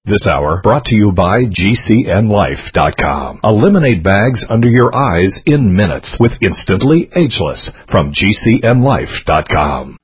This hour brought to you by GCNLife.com. Eliminate bags under your eyes in minutes with Instantly Ageless from GCNLife.com.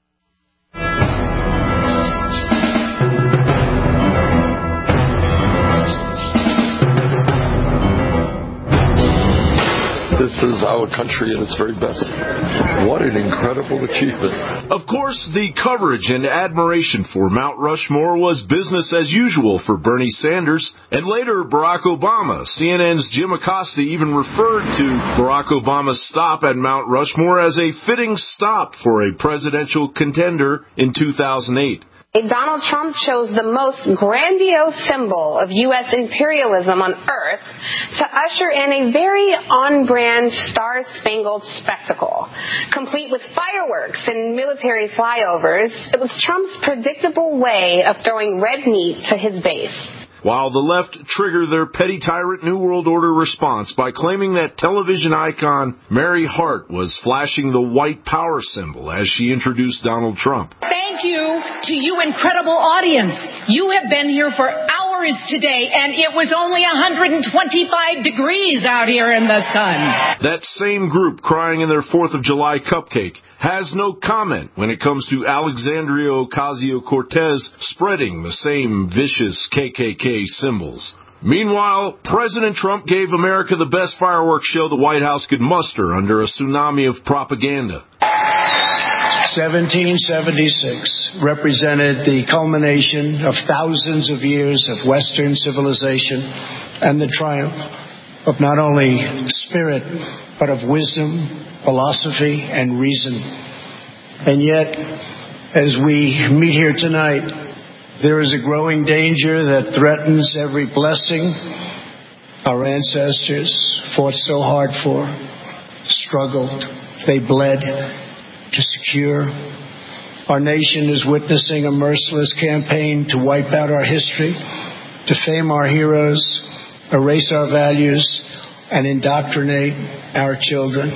This is our country at its very best. What an incredible achievement. Of course, the coverage and admiration for Mount Rushmore was business as usual for Bernie Sanders, and later Barack Obama. CNN's Jim Acosta even referred to Barack Obama's stop at Mount Rushmore as a fitting stop for a presidential contender in 2008. Donald Trump chose the most grandiose symbol of U.S. imperialism on Earth to usher in a very on-brand star-spangled spectacle. Complete with fireworks and military flyovers, it was Trump's predictable way of throwing red meat to his base. While the left triggered their petty tyrant New World Order response by claiming that television icon Mary Hart was flashing the white power symbol as she introduced Donald Trump. Thank you to you incredible audience. You have been here for hours today, and it was only 125 degrees out here in the sun. That same group crying in their 4th of July cupcake has no comment when it comes to Alexandria Ocasio-Cortez spreading the same vicious KKK symbols. Meanwhile, President Trump gave America the best fireworks show the White House could muster under a tsunami of propaganda. 1776 represented the culmination of thousands of years of Western civilization and the triumph of not only spirit, but of wisdom, philosophy, and reason. And yet, as we meet here tonight, there is a growing danger that threatens every blessing our ancestors fought so hard for, struggled, they bled to secure. Our nation is witnessing a merciless campaign to wipe out our history, defame our heroes, erase our values, and indoctrinate our children.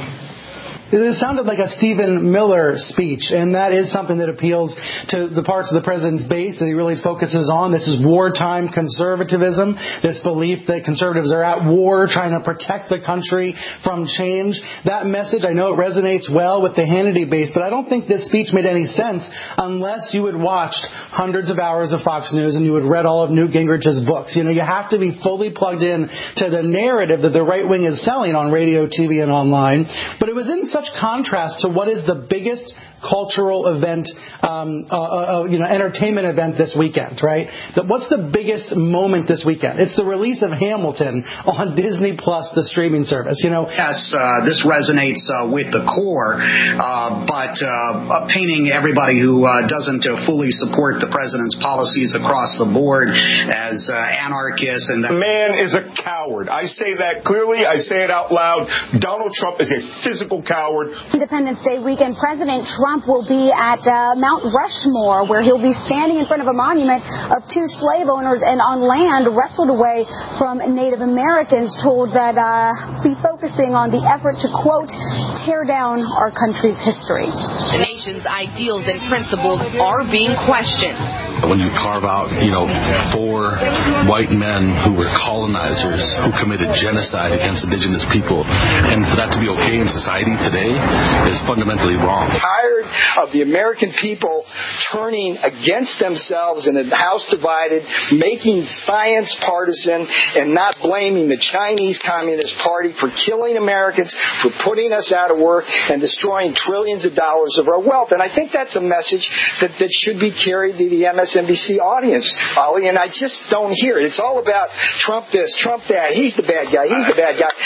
It sounded like a Stephen Miller speech, and that is something that appeals to the parts of the president's base that he really focuses on. This is wartime conservatism, this belief that conservatives are at war trying to protect the country from change. That message, I know it resonates well with the Hannity base, but I don't think this speech made any sense unless you had watched hundreds of hours of Fox News and you had read all of Newt Gingrich's books. You know, you have to be fully plugged in to the narrative that the right wing is selling on radio, TV, and online. But it was in such contrast to what is the biggest cultural event, entertainment event this weekend, right? What's the biggest moment this weekend? It's the release of Hamilton on Disney Plus, the streaming service. You know, yes, this resonates with the core, but painting everybody who doesn't fully support the president's policies across the board as anarchists. And the man is a coward. I say that clearly. I say it out loud. Donald Trump is a physical coward. Independence Day weekend, President Trump will be at Mount Rushmore, where he'll be standing in front of a monument of two slave owners and on land wrestled away from Native Americans, told that be focusing on the effort to, quote, tear down our country's history. The nation's ideals and principles are being questioned. When you carve out, 4 white men who were colonizers who committed genocide against indigenous people, and for that to be okay in society today is fundamentally wrong. Tired of the American people turning against themselves in a house divided, making science partisan, and not blaming the Chinese Communist Party for killing Americans, for putting us out of work, and destroying trillions of dollars of our wealth. And I think that's a message that should be carried to the MSNBC audience, Ollie, and I just don't hear it. It's all about Trump this, Trump that. He's the bad guy. He's the bad guy.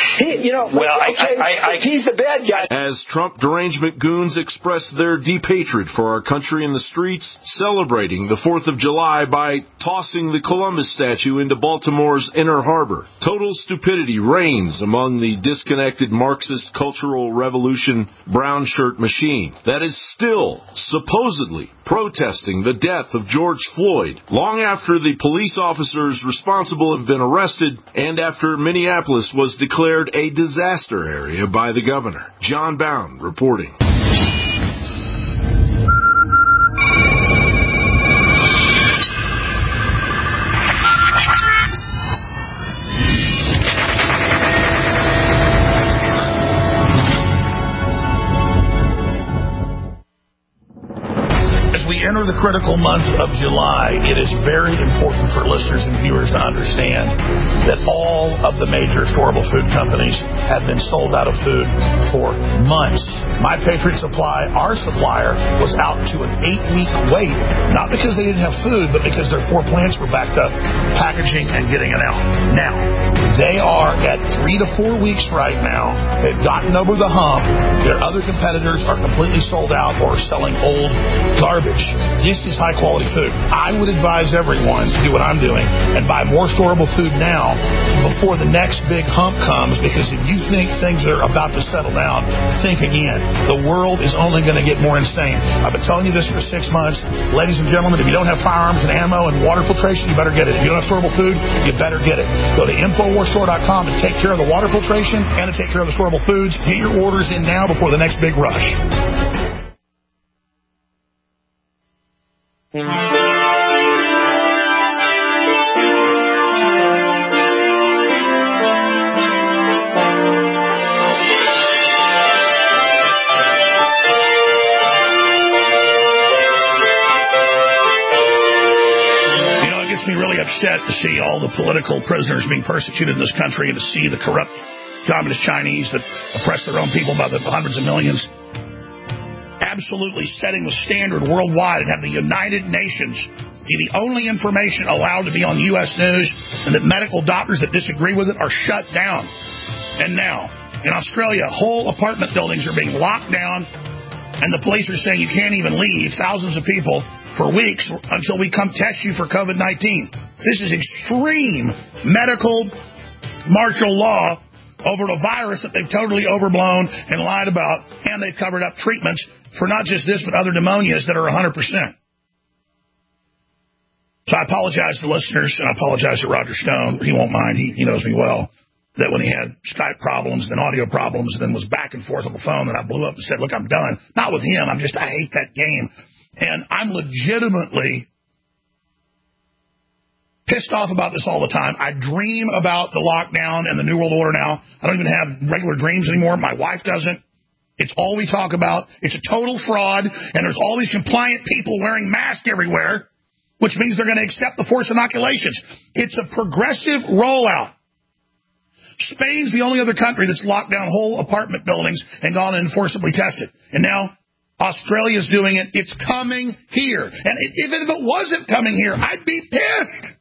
He's the bad guy. As Trump derangement goons expressed their deep hatred for our country in the streets, celebrating the 4th of July by tossing the Columbus statue into Baltimore's Inner Harbor. Total stupidity reigns among the disconnected Marxist cultural revolution brown shirt machine that is still supposedly protesting the death of George Floyd long after the police officers responsible have been arrested and after Minneapolis was declared a disaster area by the governor. John Bound reporting. the critical month of July, it is very important for listeners and viewers to understand that all of the major storable food companies have been sold out of food for months. My Patriot Supply, our supplier, was out to an 8-week wait, not because they didn't have food, but because their 4 plants were backed up, packaging and getting it out. Now, they are at 3 to 4 weeks right now. They've gotten over the hump. Their other competitors are completely sold out or selling old garbage. This is high-quality food. I would advise everyone to do what I'm doing and buy more storable food now before the next big hump comes, because if you think things are about to settle down, think again. The world is only going to get more insane. I've been telling you this for 6 months. Ladies and gentlemen, if you don't have firearms and ammo and water filtration, you better get it. If you don't have storable food, you better get it. Go to InfoWarsStore.com to take care of the water filtration and to take care of the storable foods. Get your orders in now before the next big rush. Upset to see all the political prisoners being persecuted in this country and to see the corrupt communist Chinese that oppress their own people by the hundreds of millions absolutely setting the standard worldwide and have the United Nations be the only information allowed to be on U.S. news, and that medical doctors that disagree with it are shut down. And now, in Australia, whole apartment buildings are being locked down, and the police are saying you can't even leave, thousands of people, for weeks until we come test you for COVID-19. This is extreme medical martial law over a virus that they've totally overblown and lied about, and they've covered up treatments for not just this but other pneumonias that are 100%. So I apologize to listeners, and I apologize to Roger Stone. He won't mind. He knows me well. That when he had Skype problems, then audio problems, then was back and forth on the phone, and I blew up and said, look, I'm done. Not with him. I hate that game. And I'm legitimately pissed off about this all the time. I dream about the lockdown and the New World Order now. I don't even have regular dreams anymore. My wife doesn't. It's all we talk about. It's a total fraud, and there's all these compliant people wearing masks everywhere, which means they're going to accept the forced inoculations. It's a progressive rollout. Spain's the only other country that's locked down whole apartment buildings and gone and forcibly tested. And now Australia's doing it. It's coming here. And even if it wasn't coming here, I'd be pissed.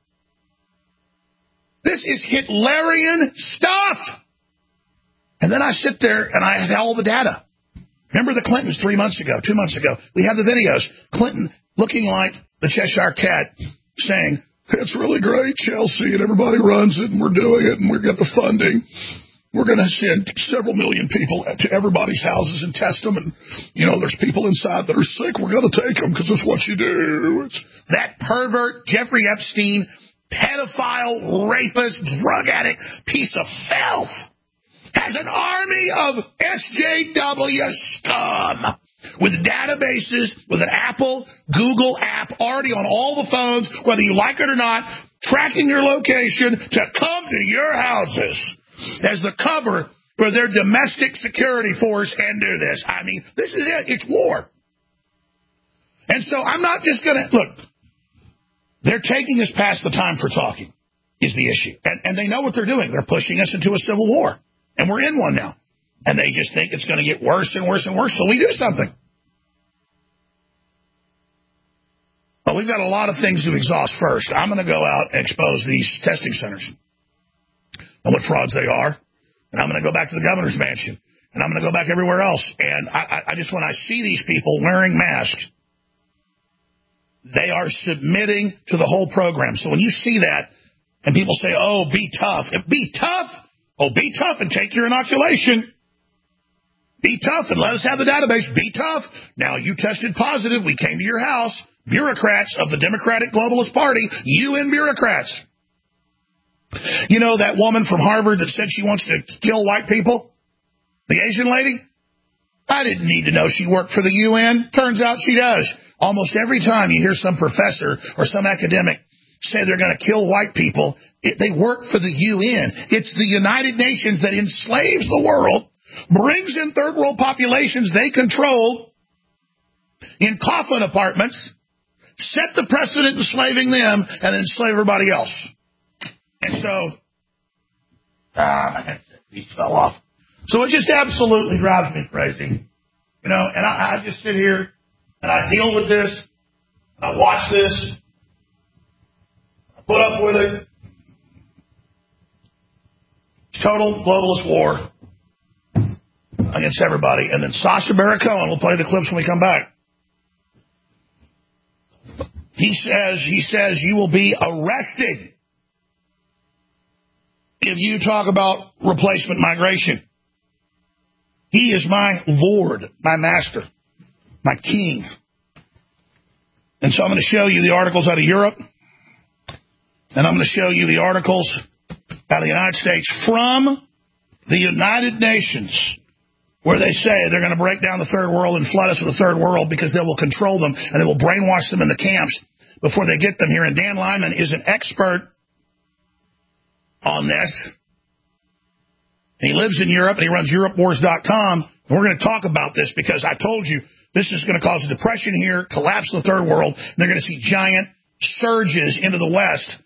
This is Hitlerian stuff. And then I sit there and I have all the data. Remember the Clintons 3 months ago, 2 months ago? We have the videos. Clinton looking like the Cheshire Cat saying, it's really great, Chelsea, and everybody runs it, and we're doing it, and we've got the funding. We're going to send several million people to everybody's houses and test them. And, there's people inside that are sick. We're going to take them because it's what you do. It's that pervert, Jeffrey Epstein, pedophile, rapist, drug addict, piece of filth has an army of SJW scum with databases, with an Apple, Google app already on all the phones, whether you like it or not, tracking your location to come to your houses as the cover for their domestic security force and do this. I mean, this is it. It's war. And so I'm not just going to, look, they're taking us past the time for talking is the issue. And they know what they're doing. They're pushing us into a civil war. And we're in one now. And they just think it's going to get worse and worse and worse till we do something. But we've got a lot of things to exhaust first. I'm going to go out and expose these testing centers and what frauds they are. And I'm going to go back to the governor's mansion. And I'm going to go back everywhere else. And I just, when I see these people wearing masks, they are submitting to the whole program. So when you see that and people say, oh, be tough. Be tough? Oh, be tough and take your inoculation. Be tough and let us have the database. Be tough. Now, you tested positive. We came to your house. Bureaucrats of the Democratic Globalist Party, UN bureaucrats. You know that woman from Harvard that said she wants to kill white people? The Asian lady? I didn't need to know she worked for the UN. Turns out she does. Almost every time you hear some professor or some academic say they're going to kill white people, they work for the UN. It's the United Nations that enslaves the world, brings in third world populations they control in coffin apartments, set the precedent enslaving them, and then enslave everybody else. And so, he fell off. So it just absolutely drives me crazy. You know, and I just sit here, and I deal with this, I watch this, I put up with it. It's total globalist war against everybody. And then Sacha Baron Cohen will play the clips when we come back. He says you will be arrested if you talk about replacement migration. He is my Lord, my master, my king. And so I'm going to show you the articles out of Europe, and I'm going to show you the articles out of the United States from the United Nations, where they say they're going to break down the third world and flood us with the third world because they will control them and they will brainwash them in the camps before they get them here. And Dan Lyman is an expert on this. He lives in Europe, and he runs EuropeWars.com. And we're going to talk about this because I told you this is going to cause a depression here, collapse of the third world, and they're going to see giant surges into the West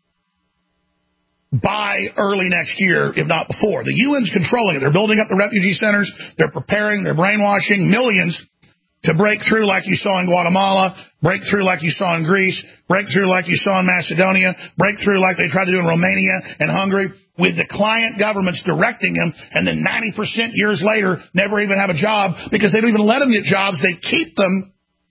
by early next year, if not before. The UN's controlling it. They're building up the refugee centers. They're preparing. They're brainwashing millions to break through like you saw in Guatemala, break through like you saw in Greece, break through like you saw in Macedonia, break through like they tried to do in Romania and Hungary, with the client governments directing them, and then 90% years later never even have a job because they don't even let them get jobs. They keep them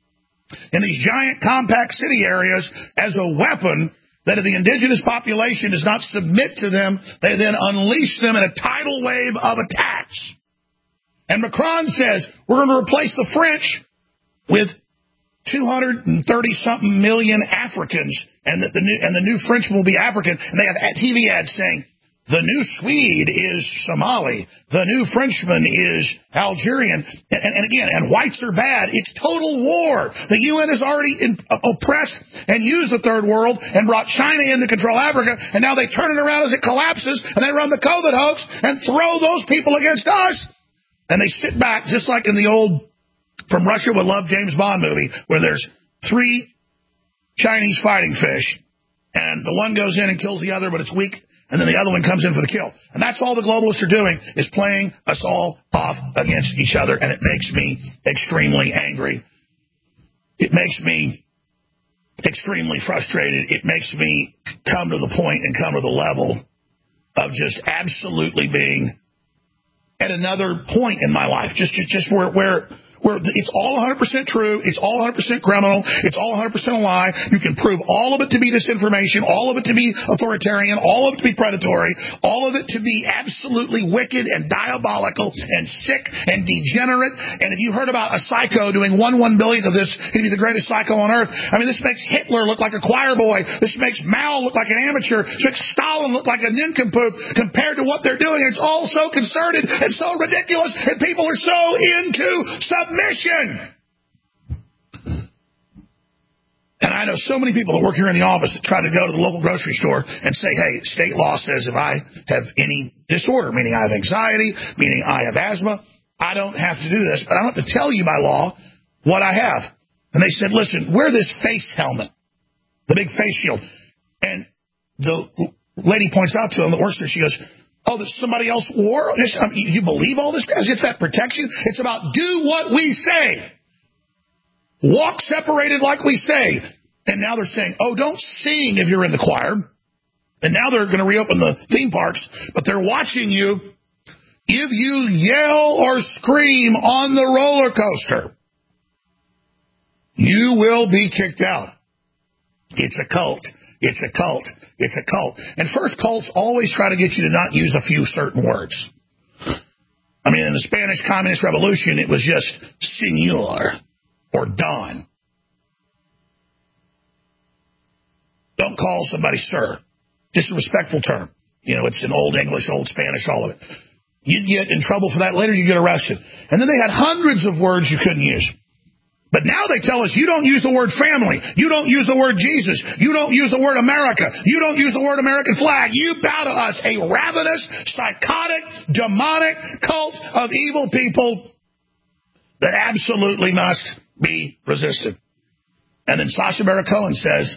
in these giant compact city areas as a weapon that if the indigenous population does not submit to them, they then unleash them in a tidal wave of attacks. And Macron says, we're going to replace the French with 230-something million Africans, and that the new Frenchman will be African. And they have TV ads saying, the new Swede is Somali. The new Frenchman is Algerian. And again, and whites are bad. It's total war. The UN has already oppressed and used the third world and brought China in to control Africa. And now they turn it around as it collapses, and they run the COVID hoax and throw those people against us. And they sit back, just like in the old From Russia With Love James Bond movie, where there's 3 Chinese fighting fish, and the one goes in and kills the other, but it's weak, and then the other one comes in for the kill. And that's all the globalists are doing, is playing us all off against each other, and it makes me extremely angry. It makes me extremely frustrated. It makes me come to the point and come to the level of just absolutely being at another point in my life, just where it's all 100% true, it's all 100% criminal, it's all 100% a lie. You can prove all of it to be disinformation, all of it to be authoritarian, all of it to be predatory, all of it to be absolutely wicked and diabolical and sick and degenerate. And if you heard about a psycho doing 1/1 billionth of this, he'd be the greatest psycho on earth. I mean, this makes Hitler look like a choir boy. This makes Mao look like an amateur. This makes Stalin look like a nincompoop compared to what they're doing. It's all so concerted and so ridiculous, and people are so into submission. And I know so many people that work here in the office that try to go to the local grocery store and say, hey, state law says if I have any disorder, meaning I have anxiety, meaning I have asthma, I don't have to do this, but I don't have to tell you by law what I have. And they said, listen, wear this face helmet, the big face shield. And the lady points out to them that works there, she goes, oh, that somebody else wore? You believe all this? It's that protection. It's about do what we say. Walk separated like we say. And now they're saying, oh, don't sing if you're in the choir. And now they're going to reopen the theme parks, but they're watching you. If you yell or scream on the roller coaster, you will be kicked out. It's a cult. It's a cult. It's a cult. And first, cults always try to get you to not use a few certain words. I mean, in the Spanish Communist Revolution, it was just señor or don. Don't call somebody sir. Just a respectful term. You know, it's in Old English, Old Spanish, all of it. You'd get in trouble for that later, you'd get arrested. And then they had hundreds of words you couldn't use. But now they tell us you don't use the word family. You don't use the word Jesus. You don't use the word America. You don't use the word American flag. You bow to us, a ravenous, psychotic, demonic cult of evil people that absolutely must be resisted. And then Sacha Baron Cohen says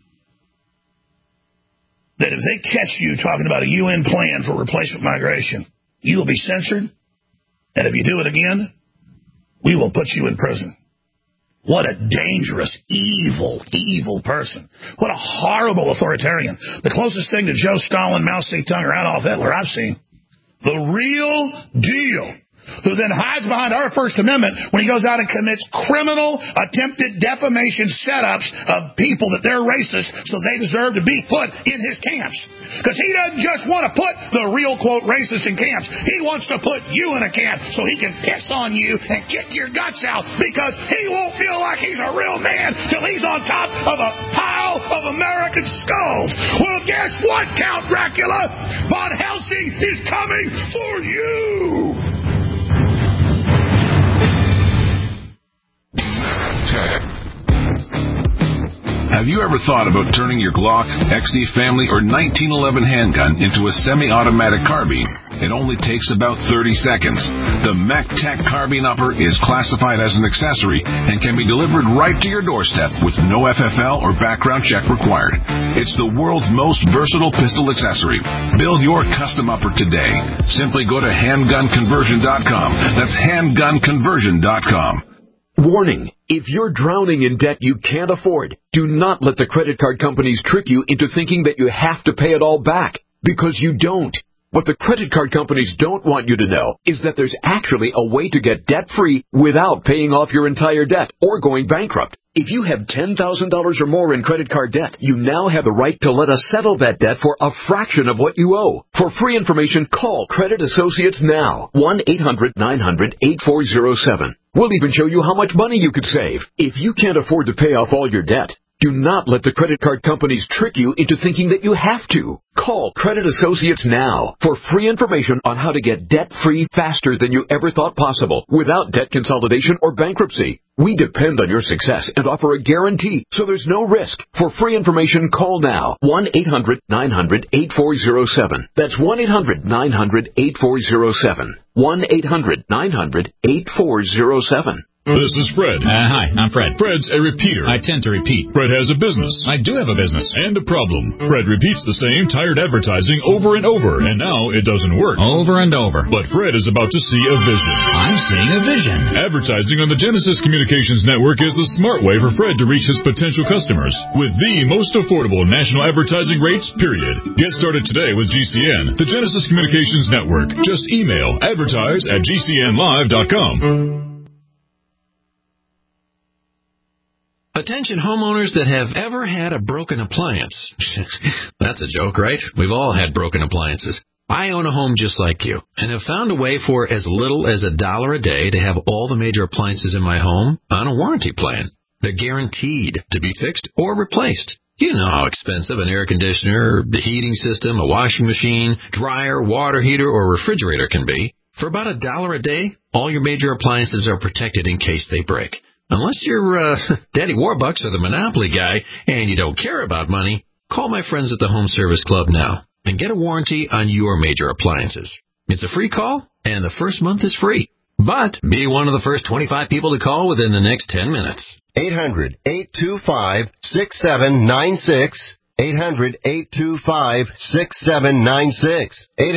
that if they catch you talking about a UN plan for replacement migration, you will be censored. And if you do it again, we will put you in prison. What a dangerous, evil, evil person. What a horrible authoritarian. The closest thing to Joe Stalin, Mao Zedong, or Adolf Hitler I've seen. The real deal. Who then hides behind our First Amendment when he goes out and commits criminal attempted defamation setups of people that they're racist, so they deserve to be put in his camps. Because he doesn't just want to put the real, quote, racist in camps. He wants to put you in a camp so he can piss on you and kick your guts out because he won't feel like he's a real man till he's on top of a pile of American skulls. Well, guess what, Count Dracula? Von Helsing is coming for you! Have you ever thought about turning your Glock, XD Family, or 1911 handgun into a semi-automatic carbine? It only takes about 30 seconds. The MacTac Carbine Upper is classified as an accessory and can be delivered right to your doorstep with no FFL or background check required. It's the world's most versatile pistol accessory. Build your custom upper today. Simply go to handgunconversion.com. That's handgunconversion.com. Warning, if you're drowning in debt you can't afford, do not let the credit card companies trick you into thinking that you have to pay it all back, because you don't. What the credit card companies don't want you to know is that there's actually a way to get debt-free without paying off your entire debt or going bankrupt. If you have $10,000 or more in credit card debt, you now have the right to let us settle that debt for a fraction of what you owe. For free information, call Credit Associates now. 1-800-900-8407. We'll even show you how much money you could save. If you can't afford to pay off all your debt, do not let the credit card companies trick you into thinking that you have to. Call Credit Associates now for free information on how to get debt-free faster than you ever thought possible without debt consolidation or bankruptcy. We depend on your success and offer a guarantee, so there's no risk. For free information, call now. 1-800-900-8407. That's 1-800-900-8407. 1-800-900-8407. This is Fred. Hi, I'm Fred. Fred's a repeater. I tend to repeat. Fred has a business. I do have a business. And a problem. Fred repeats the same tired advertising over and over, and now it doesn't work. Over and over. But Fred is about to see a vision. I'm seeing a vision. Advertising on the Genesis Communications Network is the smart way for Fred to reach his potential customers with the most affordable national advertising rates, period. Get started today with GCN, the Genesis Communications Network. Just email advertise@gcnlive.com. Attention homeowners that have ever had a broken appliance. That's a joke, right? We've all had broken appliances. I own a home just like you and have found a way for as little as $1 a day to have all the major appliances in my home on a warranty plan. They're guaranteed to be fixed or replaced. You know how expensive an air conditioner, the heating system, a washing machine, dryer, water heater, or refrigerator can be. For about $1 a day, all your major appliances are protected in case they break. Unless you're Daddy Warbucks or the Monopoly guy and you don't care about money, call my friends at the Home Service Club now and get a warranty on your major appliances. It's a free call, and the first month is free. But be one of the first 25 people to call within the next 10 minutes. 800-825-6796. 800-825-6796.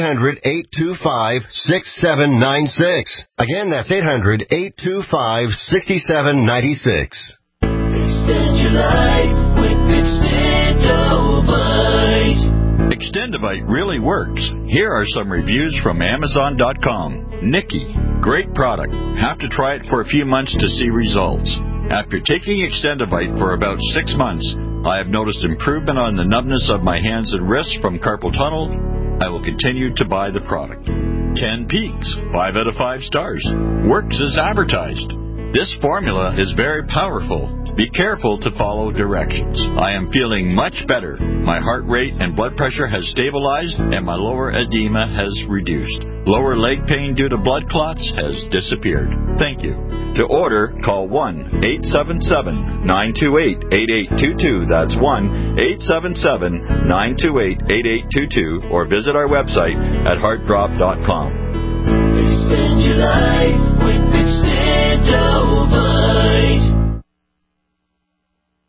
800-825-6796. Again, that's 800-825-6796. Extend your life with Extendovite. Extendovite really works. Here are some reviews from Amazon.com. Nikki, great product. Have to try it for a few months to see results. After taking Extendovite for about 6 months, I have noticed improvement on the numbness of my hands and wrists from carpal tunnel. I will continue to buy the product. Ken Peaks, 5 out of 5 stars. Works as advertised. This formula is very powerful. Be careful to follow directions. I am feeling much better. My heart rate and blood pressure has stabilized, and my lower edema has reduced. Lower leg pain due to blood clots has disappeared. Thank you. To order, call 1-877-928-8822. That's 1-877-928-8822. Or visit our website at heartdrop.com. Extend your life with Extendovite.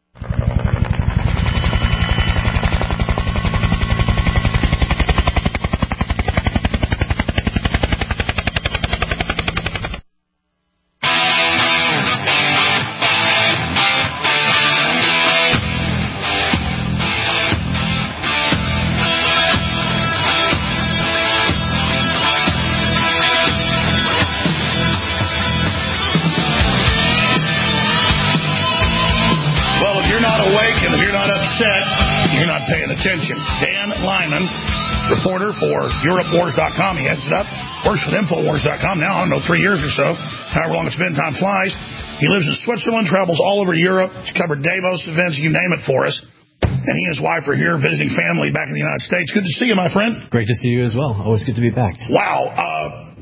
Simon, reporter for EuropeWars.com. He heads it up. Works with Infowars.com now, I don't know, 3 years or so. However long it's been, time flies. He lives in Switzerland, travels all over Europe. He's covered Davos events, you name it, for us. And he and his wife are here visiting family back in the United States. Good to see you, my friend. Great to see you as well. Always good to be back. Wow. I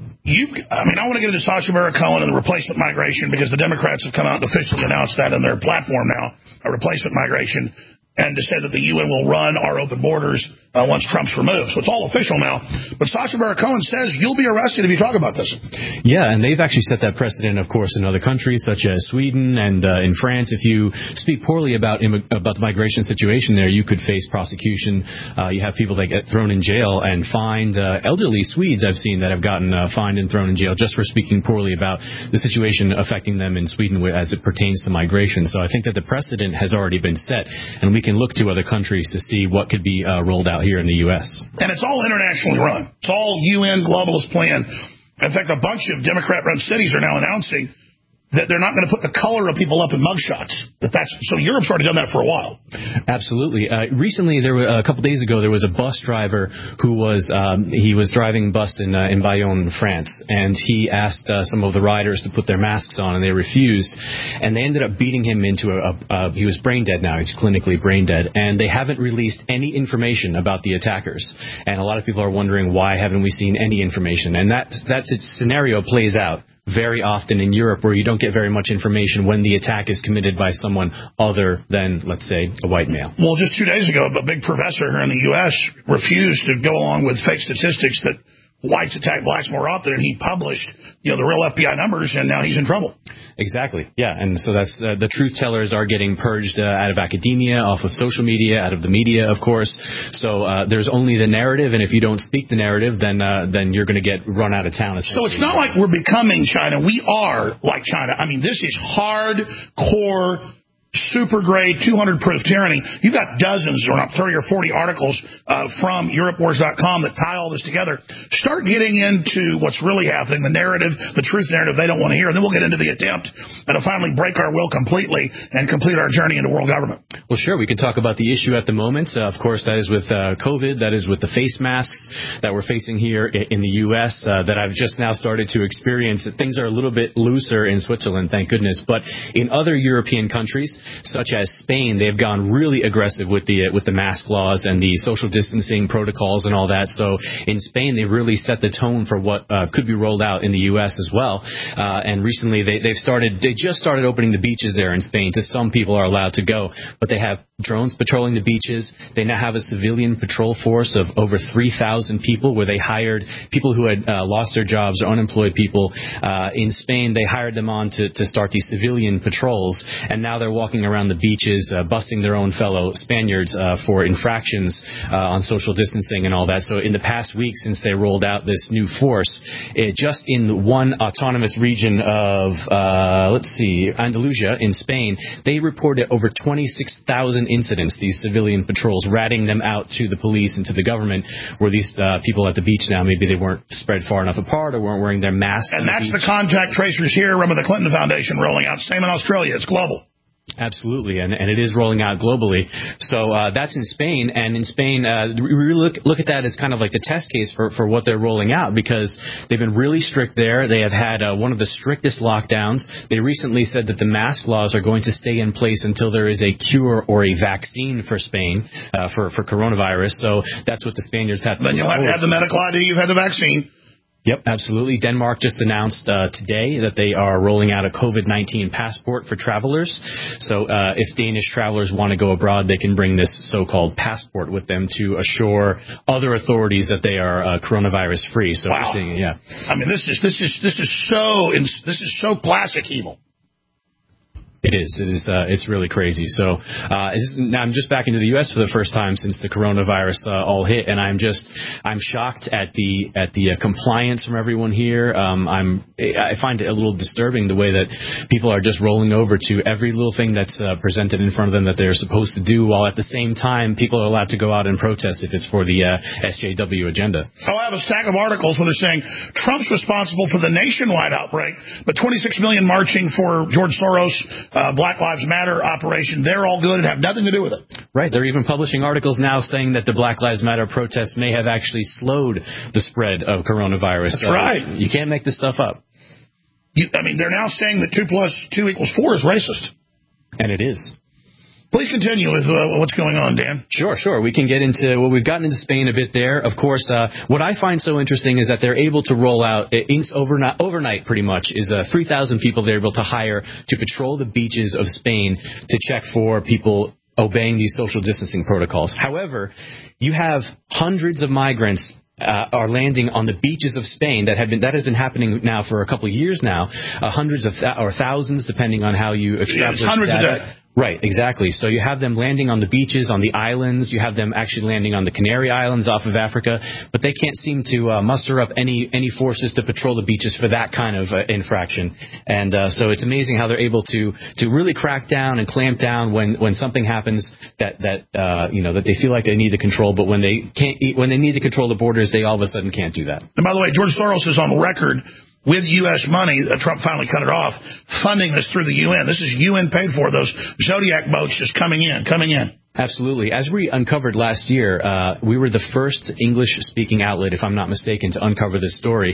want to get into Sacha Baron Cohen and the replacement migration because the Democrats have come out and officially announced that in their platform now, a replacement migration, and to say that the UN will run our open borders once Trump's removed. So it's all official now. But Sacha Baron Cohen says you'll be arrested if you talk about this. Yeah, and they've actually set that precedent, of course, in other countries such as Sweden and in France. If you speak poorly about the migration situation there, you could face prosecution. You have people that get thrown in jail and fined. Elderly Swedes I've seen that have gotten fined and thrown in jail just for speaking poorly about the situation affecting them in Sweden as it pertains to migration. So I think that the precedent has already been set, and we can look to other countries to see what could be rolled out here in the U.S. And it's all internationally run. It's all UN globalist plan. In fact, a bunch of Democrat-run cities are now announcing that they're not going to put the color of people up in mugshots. So Europe's already done that for a while. Absolutely. Recently, a couple days ago, there was a bus driver who was driving bus in Bayonne, France, and he asked some of the riders to put their masks on, and they refused, and they ended up beating him into he was brain dead now. He's clinically brain dead, and they haven't released any information about the attackers. And a lot of people are wondering, why haven't we seen any information? And that scenario plays out very often in Europe, where you don't get very much information when the attack is committed by someone other than, let's say, a white male. Well, just 2 days ago, a big professor here in the U.S. refused to go along with fake statistics that whites attack blacks more often, and he published, the real FBI numbers, and now he's in trouble. Exactly. Yeah, and so that's the truth tellers are getting purged out of academia, off of social media, out of the media, of course. So there's only the narrative, and if you don't speak the narrative, then you're going to get run out of town. So it's not like we're becoming China. We are like China. I mean, this is hardcore, super grade, 200 proof tyranny. You've got dozens, or not 30 or 40 articles from EuropeWars.com that tie all this together. Start getting into what's really happening, the narrative, the truth narrative they don't want to hear, and then we'll get into the attempt to finally break our will completely and complete our journey into world government. Well, sure, we can talk about the issue at the moment. Of course, that is with COVID, that is with the face masks that we're facing here in the U.S., that I've just now started to experience. Things are a little bit looser in Switzerland, thank goodness, but in other European countries, such as Spain, they've gone really aggressive with the mask laws and the social distancing protocols and all that. So in Spain, they've really set the tone for what could be rolled out in the U.S. as well. And recently, they just started opening the beaches there in Spain. To some people are allowed to go, but they have drones patrolling the beaches. They now have a civilian patrol force of over 3,000 people, where they hired people who had lost their jobs or unemployed people. In Spain, they hired them on to start these civilian patrols, and now they're walking around the beaches, busting their own fellow Spaniards for infractions on social distancing and all that. So in the past week, since they rolled out this new force, just in one autonomous region of, Andalusia in Spain, they reported over 26,000 incidents, these civilian patrols, ratting them out to the police and to the government, where these people at the beach now, maybe they weren't spread far enough apart or weren't wearing their masks. And that's the contact tracers here. Remember the Clinton Foundation rolling out. Same in Australia. It's global. Absolutely, and it is rolling out globally. So that's in Spain, and in Spain, we really look at that as kind of like the test case for what they're rolling out, because they've been really strict there. They have had one of the strictest lockdowns. They recently said that the mask laws are going to stay in place until there is a cure or a vaccine for Spain for coronavirus. So that's what the Spaniards have to do. Then you'll have to have the medical ID. You've had the vaccine. Yep, absolutely. Denmark just announced today that they are rolling out a COVID-19 passport for travelers. So if Danish travelers want to go abroad, they can bring this so-called passport with them to assure other authorities that they are coronavirus free. So wow. We're seeing it, yeah. I mean, this is so classic evil. It is. It's really crazy. So now I'm just back into the U.S. for the first time since the coronavirus all hit, and I'm shocked at the compliance from everyone here. I find it a little disturbing the way that people are just rolling over to every little thing that's presented in front of them that they're supposed to do, while at the same time people are allowed to go out and protest if it's for the SJW agenda. Oh, I have a stack of articles where they're saying Trump's responsible for the nationwide outbreak, but 26 million marching for George Soros Black Lives Matter operation, they're all good and have nothing to do with it. Right. They're even publishing articles now saying that the Black Lives Matter protests may have actually slowed the spread of coronavirus. That's right. You can't make this stuff up. They're now saying that 2 + 2 = 4 is racist. And it is. Please continue with what's going on, Dan. Sure. We can get into, we've gotten into Spain a bit there. Of course, what I find so interesting is that they're able to roll out, overnight pretty much, is 3,000 people they're able to hire to patrol the beaches of Spain to check for people obeying these social distancing protocols. However, you have hundreds of migrants are landing on the beaches of Spain. That has been happening now for a couple of years now. Hundreds of or thousands, depending on how you extrapolate. Hundreds a day. Right, exactly. So you have them landing on the beaches, on the islands. You have them actually landing on the Canary Islands off of Africa, but they can't seem to muster up any forces to patrol the beaches for that kind of infraction. And so it's amazing how they're able to really crack down and clamp down when something happens that they feel like they need to control, but when they need to control the borders, they all of a sudden can't do that. And by the way, George Soros is on record with U.S. money, Trump finally cut it off, funding this through the UN. This is UN paid for, those Zodiac boats just coming in. Absolutely. As we uncovered last year, we were the first English-speaking outlet, if I'm not mistaken, to uncover this story.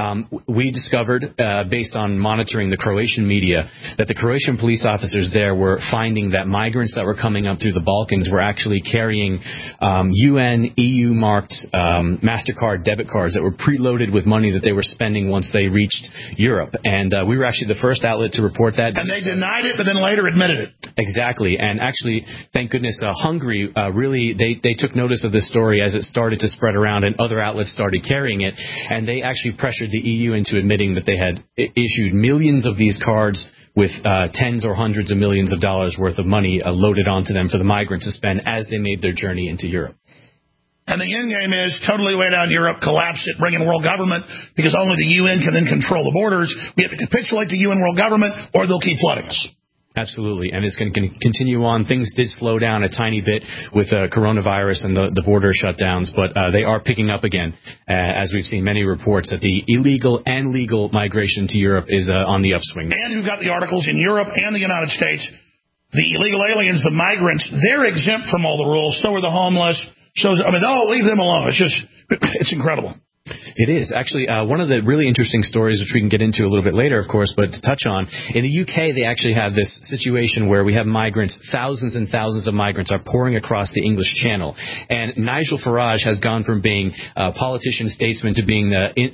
We discovered, based on monitoring the Croatian media, that the Croatian police officers there were finding that migrants that were coming up through the Balkans were actually carrying UN, EU-marked MasterCard debit cards that were preloaded with money that they were spending once they reached Europe. And we were actually the first outlet to report that. And they denied it, but then later admitted it. Exactly. And actually, thank goodness, Hungary really they took notice of this story as it started to spread around and other outlets started carrying it, and they actually pressured the EU into admitting that they had issued millions of these cards with tens or hundreds of millions of dollars worth of money loaded onto them for the migrants to spend as they made their journey into Europe. And the end game is totally way down Europe, collapse it, bring in world government, because only the UN can then control the borders. We have to capitulate to UN world government, or they'll keep flooding us. Absolutely, and it's going to continue on. Things did slow down a tiny bit with coronavirus and the border shutdowns, but they are picking up again, as we've seen many reports that the illegal and legal migration to Europe is on the upswing. And who got the articles in Europe and the United States, the illegal aliens, the migrants, they're exempt from all the rules. So are the homeless. Leave them alone. It's incredible. It is. Actually, one of the really interesting stories, which we can get into a little bit later, of course, but to touch on, in the UK, they actually have this situation where we have migrants, thousands and thousands of migrants are pouring across the English Channel. And Nigel Farage has gone from being a politician, statesman, to being in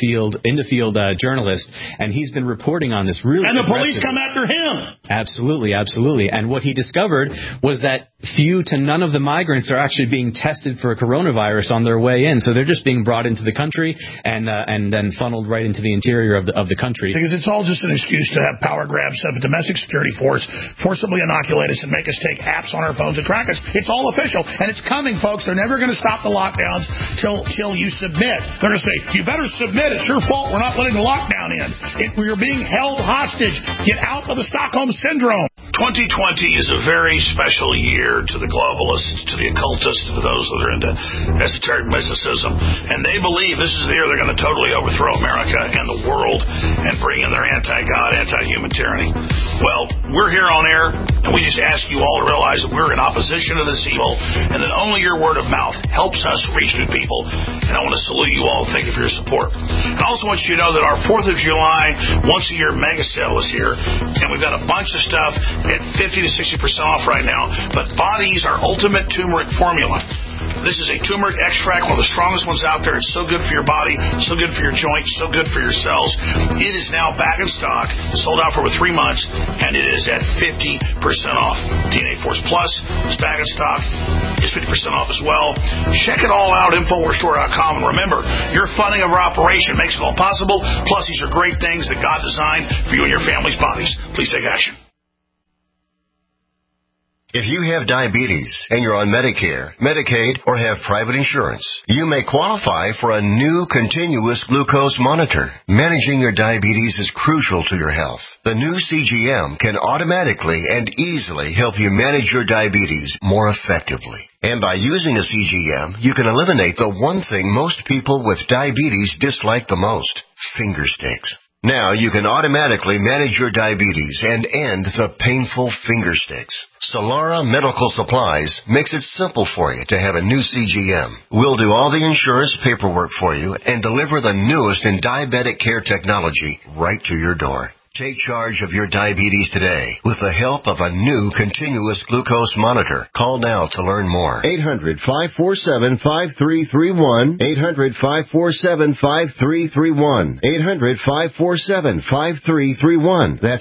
the field journalist, and he's been reporting on this really. And the police come after him. Absolutely. And what he discovered was that few to none of the migrants are actually being tested for coronavirus on their way in, so they're just being brought into the country and then funneled right into the interior of the country. Because it's all just an excuse to have power grabs, set up a domestic security force, forcibly inoculate us and make us take apps on our phones to track us. It's all official, and it's coming, folks. They're never going to stop the lockdowns till you submit. They're going to say, you better submit. It's your fault. We're not letting the lockdown in. We're being held hostage. Get out of the Stockholm Syndrome. 2020 is a very special year to the globalists, to the occultists, to those that are into esoteric mysticism, and they believe this is the year they're going to totally overthrow America and the world and bring in their anti-God, anti-human tyranny. Well, we're here on air, and we just ask you all to realize that we're in opposition to this evil, and that only your word of mouth helps us reach new people. And I want to salute you all and thank you for your support. And I also want you to know that our 4th of July once-a-year mega sale is here, and we've got a bunch of stuff at 50 to 60% off right now. But Body's our ultimate turmeric formula. This is a turmeric extract, one of the strongest ones out there. It's so good for your body, so good for your joints, so good for your cells. It is now back in stock, sold out for over 3 months, and it is at 50% off. DNA Force Plus is back in stock. It's 50% off as well. Check it all out, InfoWarsStore.com. And remember, your funding of our operation makes it all possible. Plus, these are great things that God designed for you and your family's bodies. Please take action. If you have diabetes and you're on Medicare, Medicaid, or have private insurance, you may qualify for a new continuous glucose monitor. Managing your diabetes is crucial to your health. The new CGM can automatically and easily help you manage your diabetes more effectively. And by using a CGM, you can eliminate the one thing most people with diabetes dislike the most: finger sticks. Now you can automatically manage your diabetes and end the painful finger sticks. Solara Medical Supplies makes it simple for you to have a new CGM. We'll do all the insurance paperwork for you and deliver the newest in diabetic care technology right to your door. Take charge of your diabetes today with the help of a new continuous glucose monitor. Call now to learn more. 800-547-5331. 800-547-5331. 800-547-5331. That's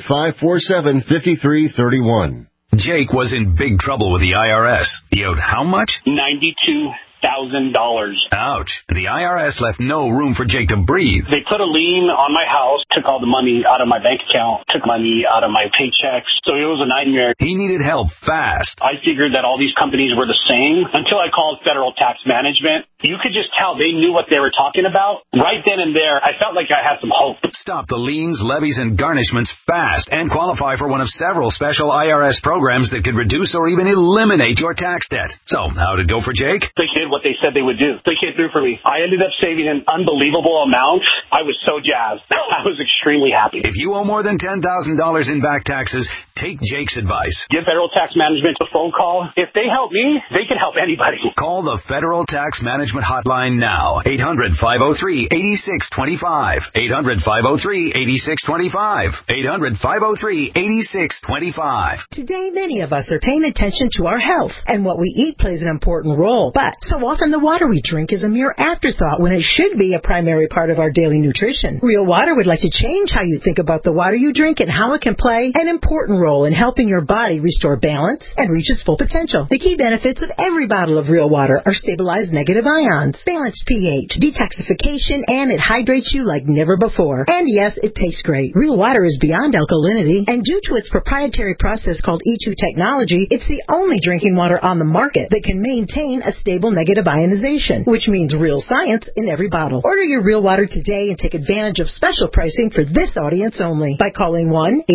800-547-5331. Jake was in big trouble with the IRS. He owed how much? $92,000. Ouch. The IRS left no room for Jake to breathe. They put a lien on my house, took all the money out of my bank account, took money out of my paychecks. So it was a nightmare. He needed help fast. I figured that all these companies were the same until I called Federal Tax Management. You could just tell they knew what they were talking about. Right then and there, I felt like I had some hope. Stop the liens, levies, and garnishments fast and qualify for one of several special IRS programs that could reduce or even eliminate your tax debt. So, how'd it go for Jake? They did what they said they would do. They came through for me. I ended up saving an unbelievable amount. I was so jazzed. I was extremely happy. If you owe more than $10,000 in back taxes, take Jake's advice. Give Federal Tax Management a phone call. If they help me, they can help anybody. Call the Federal Tax Management Hotline now. 800-503-8625. 800-503-8625. 800-503-8625. Today, many of us are paying attention to our health, and what we eat plays an important role. But so often the water we drink is a mere afterthought when it should be a primary part of our daily nutrition. Real Water would like to change how you think about the water you drink and how it can play an important role in helping your body restore balance and reach its full potential. The key benefits of every bottle of Real Water are stabilized negative ions, balanced pH, detoxification, and it hydrates you like never before. And yes, it tastes great. Real Water is beyond alkalinity, and due to its proprietary process called E2 technology, it's the only drinking water on the market that can maintain a stable negative ionization, which means real science in every bottle. Order your Real Water today and take advantage of special pricing for this audience only by calling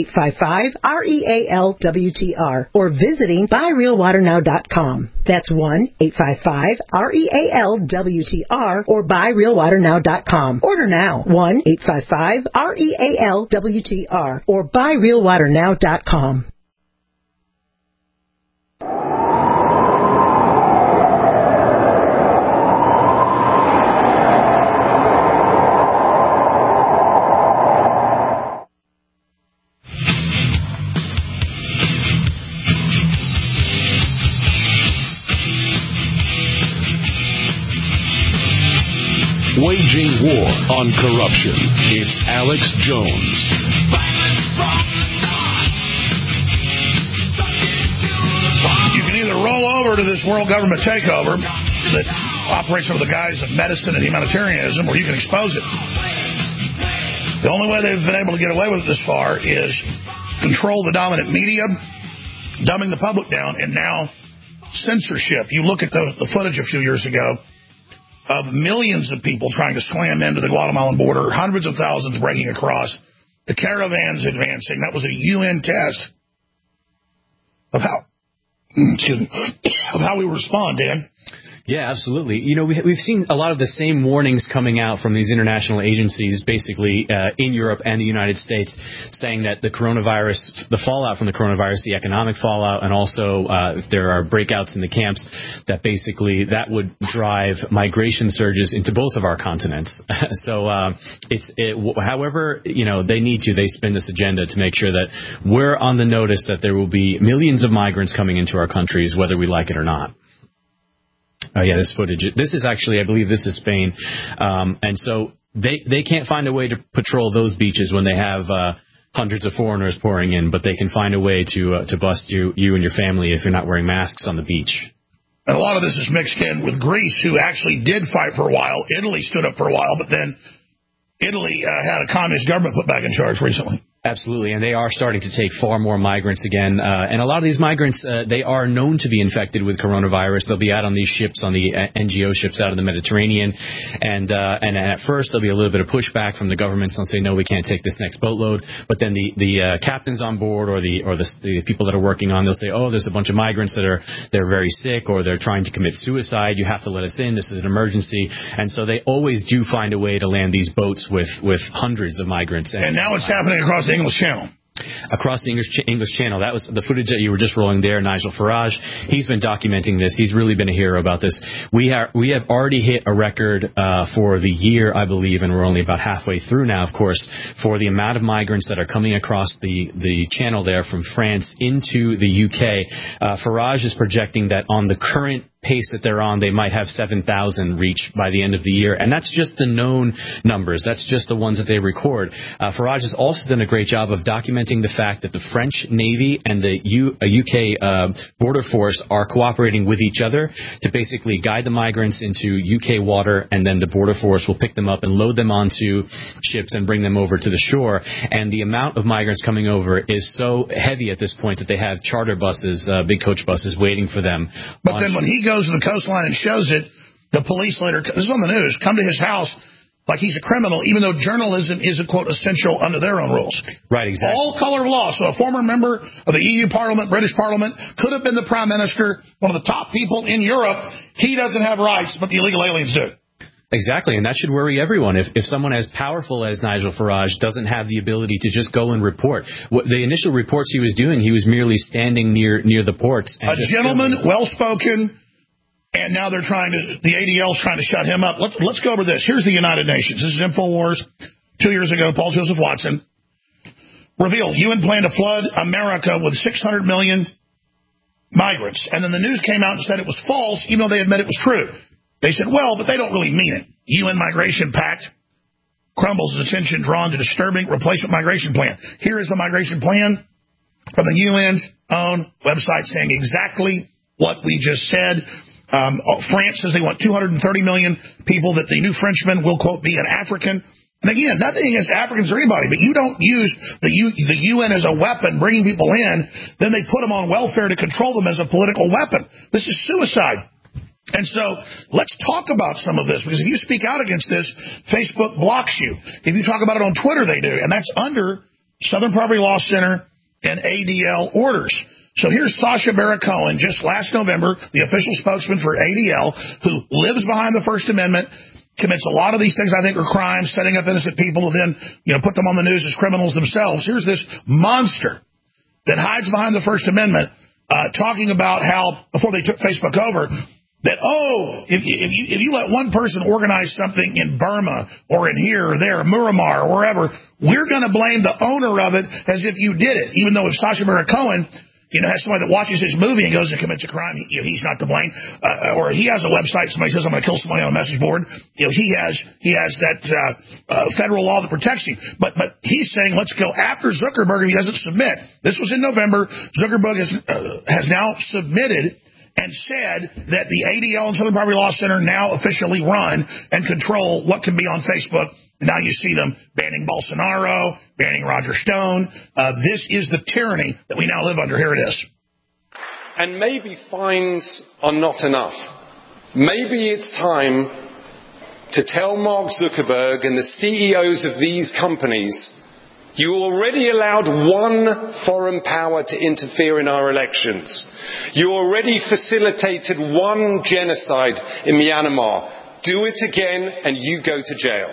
1-855-REAL-WTR or visiting buyrealwaternow.com. That's 1-855-REAL-WTR or buyrealwaternow.com. Order now. 1-855-REAL-WTR or buyrealwaternow.com. Waging war on corruption. It's Alex Jones. You can either roll over to this world government takeover that operates under the guise of medicine and humanitarianism, or you can expose it. The only way they've been able to get away with it this far is control the dominant media, dumbing the public down, and now censorship. You look at the footage a few years ago of millions of people trying to slam into the Guatemalan border, hundreds of thousands breaking across, the caravans advancing. That was a UN test of how, of how we respond, Dan. Yeah, absolutely. You know, we've seen a lot of the same warnings coming out from these international agencies, basically in Europe and the United States, saying that the coronavirus, the fallout from the coronavirus, the economic fallout, and also if there are breakouts in the camps, that basically that would drive migration surges into both of our continents. So however, you know, they need to, they spin this agenda to make sure that we're on the notice that there will be millions of migrants coming into our countries, whether we like it or not. Yeah, this footage. This is actually, I believe this is Spain. And so they can't find a way to patrol those beaches when they have hundreds of foreigners pouring in, but they can find a way to bust you and your family if you're not wearing masks on the beach. And a lot of this is mixed in with Greece, who actually did fight for a while. Italy stood up for a while, but then Italy had a communist government put back in charge recently. Absolutely, and they are starting to take far more migrants again. And a lot of these migrants, they are known to be infected with coronavirus. They'll be out on these ships, on the NGO ships out of the Mediterranean. And at first, there'll be a little bit of pushback from the governments. They'll say, no, we can't take this next boatload. But then the captains on board or the people that are working on, they'll say, oh, there's a bunch of migrants they're very sick or they're trying to commit suicide. You have to let us in. This is an emergency. And so they always do find a way to land these boats with hundreds of migrants. And now it's happening across the English Channel. Across the English Channel. That was the footage that you were just rolling there. Nigel Farage, he's been documenting this. He's really been a hero about this. We have already hit a record for the year, I believe, and we're only about halfway through now, of course, for the amount of migrants that are coming across the channel there from France into the UK. Farage is projecting that on the current pace that they're on, they might have 7,000 reach by the end of the year. And that's just the known numbers. That's just the ones that they record. Farage has also done a great job of documenting the fact that the French Navy and the UK border force are cooperating with each other to basically guide the migrants into UK water, and then the border force will pick them up and load them onto ships and bring them over to the shore. And the amount of migrants coming over is so heavy at this point that they have charter buses, big coach buses, waiting for them. But then when he goes to the coastline and shows it, the police later, this is on the news, come to his house like he's a criminal, even though journalism is, a quote, essential under their own rules. Right, exactly. All color of law. So a former member of the EU Parliament, British Parliament, could have been the Prime Minister, one of the top people in Europe. He doesn't have rights, but the illegal aliens do. Exactly, and that should worry everyone. If someone as powerful as Nigel Farage doesn't have the ability to just go and report. The initial reports he was doing, he was merely standing near the ports. And a gentleman, well-spoken, and now they're the ADL's trying to shut him up. Let's go over this. Here's the United Nations. This is InfoWars. 2 years ago, Paul Joseph Watson revealed UN plan to flood America with 600 million migrants. And then the news came out and said it was false, even though they admit it was true. They said, well, but they don't really mean it. UN Migration Pact crumbles as attention drawn to disturbing replacement migration plan. Here is the migration plan from the UN's own website saying exactly what we just said. France says they want 230 million people, that the new Frenchman will, quote, be an African. And again, nothing against Africans or anybody, but you don't use the UN as a weapon, bringing people in, then they put them on welfare to control them as a political weapon. This is suicide. And so let's talk about some of this, because if you speak out against this, Facebook blocks you. If you talk about it on Twitter, they do. And that's under Southern Poverty Law Center and ADL orders. So here's Sacha Baron Cohen, just last November, the official spokesman for ADL, who lives behind the First Amendment, commits a lot of these things I think are crimes, setting up innocent people to then put them on the news as criminals themselves. Here's this monster that hides behind the First Amendment, talking about how, before they took Facebook over, that, if you let one person organize something in Burma or in here or there, Myanmar or wherever, we're going to blame the owner of it as if you did it, even though if Sacha Baron Cohen has somebody that watches his movie and goes and commits a crime, he's not to blame. Or he has a website, somebody says, I'm going to kill somebody on a message board. He has that federal law that protects him. But he's saying, let's go after Zuckerberg if he doesn't submit. This was in November. Zuckerberg has now submitted and said that the ADL and Southern Poverty Law Center now officially run and control what can be on Facebook. Now you see them banning Bolsonaro, banning Roger Stone. This is the tyranny that we now live under. Here it is. And maybe fines are not enough. Maybe it's time to tell Mark Zuckerberg and the CEOs of these companies, you already allowed one foreign power to interfere in our elections. You already facilitated one genocide in Myanmar. Do it again and you go to jail.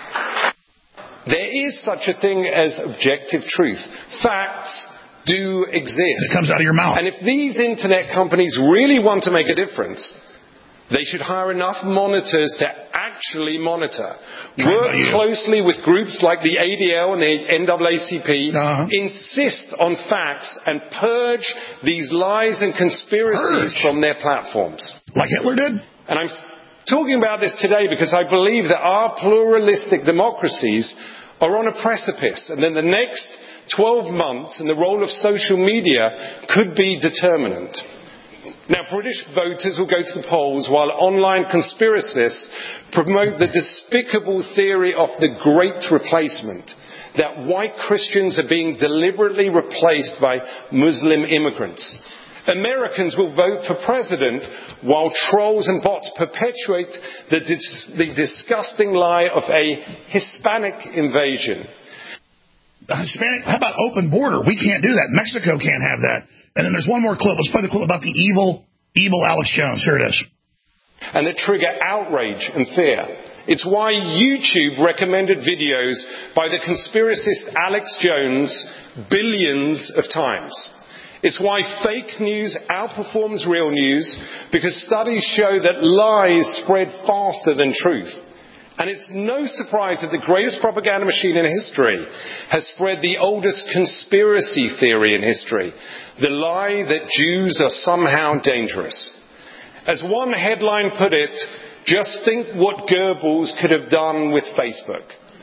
There is such a thing as objective truth. Facts do exist. It comes out of your mouth. And if these internet companies really want to make a difference, they should hire enough monitors to actually monitor. Work closely with groups like the ADL and the NAACP. Insist on facts and purge these lies and conspiracies from their platforms. Like Hitler did? And I'm talking about this today because I believe that our pluralistic democracies are on a precipice, and then the next 12 months and the role of social media could be determinant. Now, British voters will go to the polls while online conspiracists promote the despicable theory of the Great Replacement. that white Christians are being deliberately replaced by Muslim immigrants. Americans will vote for president while trolls and bots perpetuate the disgusting lie of a Hispanic invasion. Hispanic, how about open border? We can't do that. Mexico can't have that. And then there's one more clip. Let's play the clip about the evil Alex Jones. Here it is. And that trigger outrage and fear. It's why YouTube recommended videos by the conspiracist Alex Jones billions of times. It's why fake news outperforms real news, because studies show that lies spread faster than truth. And it's no surprise that the greatest propaganda machine in history has spread the oldest conspiracy theory in history, the lie that Jews are somehow dangerous. As one headline put it, just think what Goebbels could have done with Facebook.